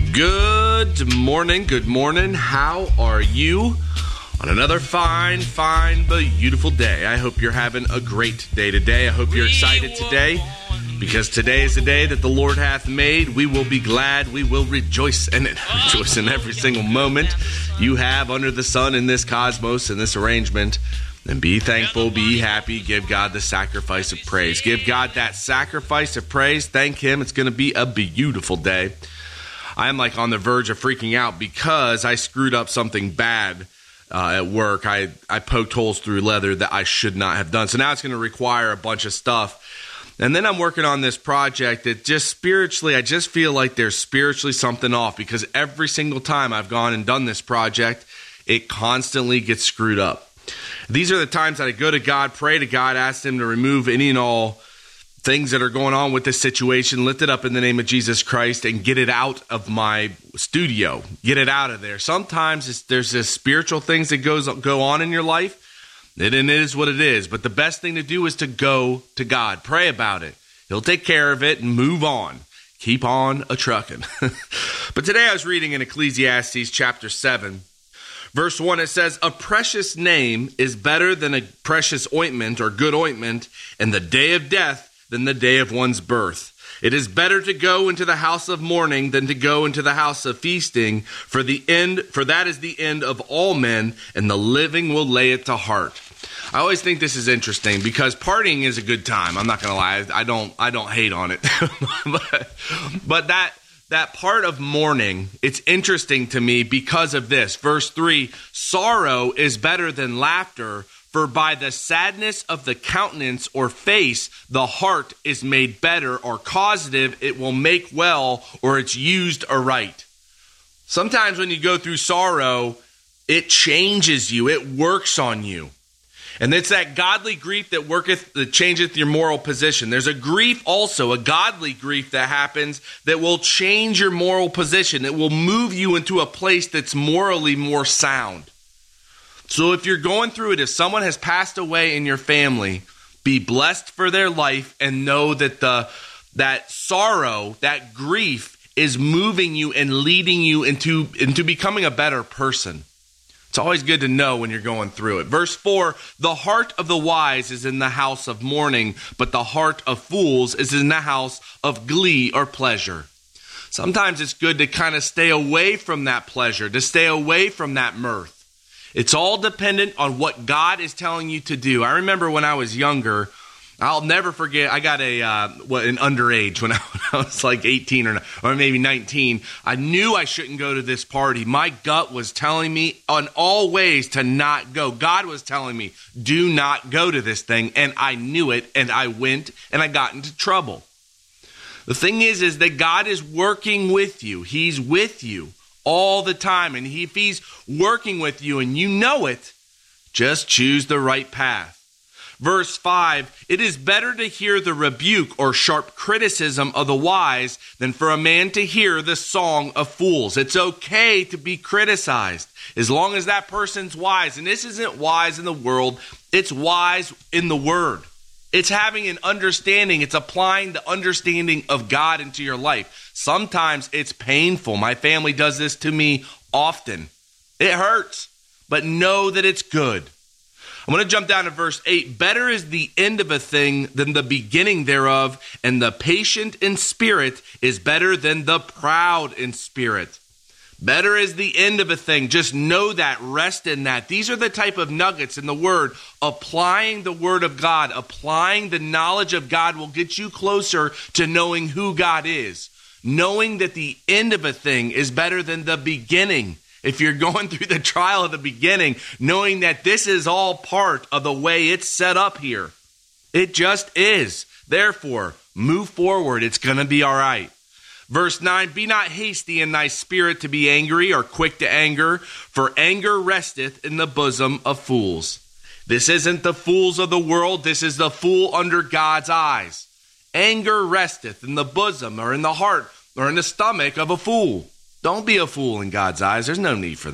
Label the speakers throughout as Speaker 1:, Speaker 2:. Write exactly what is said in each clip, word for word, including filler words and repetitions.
Speaker 1: Good morning, good morning. How are you on another fine, fine, beautiful day? I hope you're having a great day today. I hope you're excited today because today is the day that the Lord hath made. We will be glad. We will rejoice in it. Rejoice in every single moment you have under the sun in this cosmos, in this arrangement. And be thankful, be happy, give God the sacrifice of praise. Give God that sacrifice of praise. Thank Him. It's going to be a beautiful day. I'm like on the verge of freaking out because I screwed up something bad uh, at work. I, I poked holes through leather that I should not have done. So now it's going to require a bunch of stuff. And then I'm working on this project that just spiritually, I just feel like there's spiritually something off because every single time I've gone and done this project, it constantly gets screwed up. These are the times that I go to God, pray to God, ask Him to remove any and all things that are going on with this situation, lift it up in the name of Jesus Christ, and get it out of my studio. Get it out of there. Sometimes it's, there's this spiritual things that goes go on in your life, and it is what it is. But the best thing to do is to go to God. Pray about it. He'll take care of it and move on. Keep on a-trucking. But today I was reading in Ecclesiastes chapter seven. Verse one, it says, "A precious name is better than a precious ointment or good ointment, and the day of death than the day of one's birth. It is better to go into the house of mourning than to go into the house of feasting, for the end, for that is the end of all men, and the living will lay it to heart." I always think this is interesting because partying is a good time. I'm not going to lie. I don't, I don't hate on it. but, but that, that part of mourning, it's interesting to me because of this. Verse three, "Sorrow is better than laughter, for by the sadness of the countenance or face, the heart is made better," or causative, it will make well, or it's used aright. Sometimes when you go through sorrow, it changes you. It works on you. And it's that godly grief that worketh, that changeth your moral position. There's a grief also, a godly grief that happens that will change your moral position. It will move you into a place that's morally more sound. So if you're going through it, if someone has passed away in your family, be blessed for their life and know that the that sorrow, that grief is moving you and leading you into, into becoming a better person. It's always good to know when you're going through it. Verse four, "The heart of the wise is in the house of mourning, but the heart of fools is in the house of glee or pleasure." Sometimes it's good to kind of stay away from that pleasure, to stay away from that mirth. It's all dependent on what God is telling you to do. I remember when I was younger, I'll never forget, I got a uh, what, an underage when I, when I was like eighteen or, or maybe nineteen. I knew I shouldn't go to this party. My gut was telling me on all ways to not go. God was telling me, do not go to this thing. And I knew it, and I went, and I got into trouble. The thing is, is that God is working with you. He's with you all the time. And he, if He's working with you and you know it, just choose the right path. Verse five, "It is better to hear the rebuke or sharp criticism of the wise than for a man to hear the song of fools." It's okay to be criticized as long as that person's wise. And this isn't wise in the world. It's wise in the Word. It's having an understanding. It's applying the understanding of God into your life. Sometimes it's painful. My family does this to me often. It hurts, but know that it's good. I'm going to jump down to verse eight. "Better is the end of a thing than the beginning thereof, and the patient in spirit is better than the proud in spirit." Better is the end of a thing. Just know that. Rest in that. These are the type of nuggets in the Word. Applying the Word of God, applying the knowledge of God will get you closer to knowing who God is. Knowing that the end of a thing is better than the beginning. If you're going through the trial of the beginning, knowing that this is all part of the way it's set up here. It just is. Therefore, move forward. It's going to be all right. Verse nine, "Be not hasty in thy spirit to be angry, or quick to anger, for anger resteth in the bosom of fools." This isn't the fools of the world. This is the fool under God's eyes. Anger resteth in the bosom, or in the heart, or in the stomach of a fool. Don't be a fool in God's eyes. There's no need for that.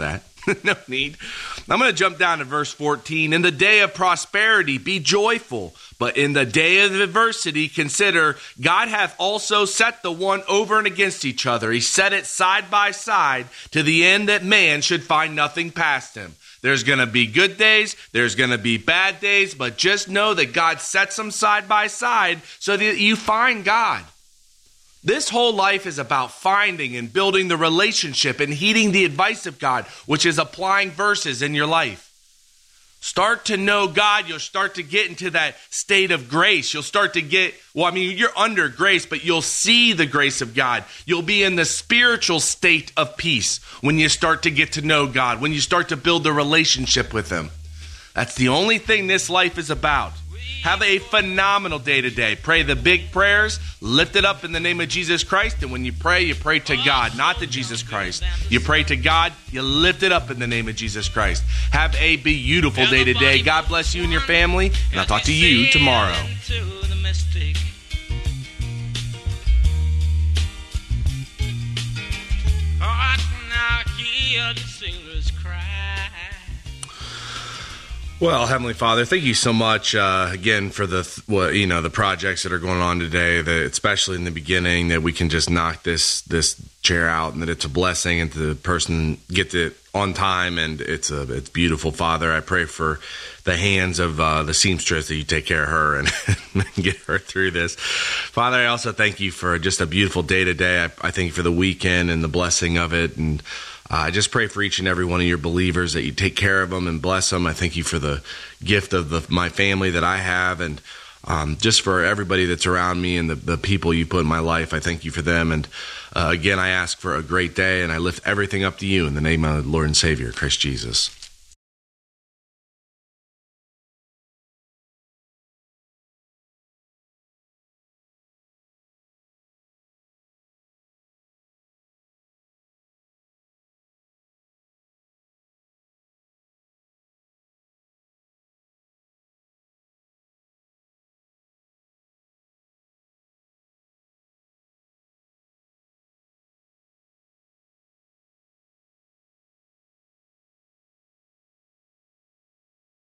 Speaker 1: No need. I'm going to jump down to verse fourteen. In the day of prosperity, be joyful. But in the day of adversity, consider God hath also set the one over and against each other. He set it side by side to the end that man should find nothing past him. There's going to be good days. There's going to be bad days. But just know that God sets them side by side so that you find God. This whole life is about finding and building the relationship and heeding the advice of God, which is applying verses in your life. Start to know God. You'll start to get into that state of grace. You'll start to get, well, I mean, you're under grace, but you'll see the grace of God. You'll be in the spiritual state of peace when you start to get to know God, when you start to build a relationship with Him. That's the only thing this life is about. Have a phenomenal day today. Pray the big prayers. Lift it up in the name of Jesus Christ. And when you pray, you pray to God, not to Jesus Christ. You pray to God. You lift it up in the name of Jesus Christ. Have a beautiful day today. God bless you and your family. And I'll talk to you tomorrow. Well, Heavenly Father, thank you so much uh, again for the well, you know the projects that are going on today. That especially in the beginning, that we can just knock this this chair out, and that it's a blessing, and the person gets it on time, and it's a it's beautiful. Father, I pray for the hands of uh, the seamstress that you take care of her and get her through this. Father, I also thank you for just a beautiful day today. I, I thank you for the weekend and the blessing of it, and Uh, I just pray for each and every one of your believers that you take care of them and bless them. I thank you for the gift of the, my family that I have, and um, just for everybody that's around me and the, the people you put in my life. I thank you for them. And uh, again, I ask for a great day, and I lift everything up to you in the name of the Lord and Savior, Christ Jesus.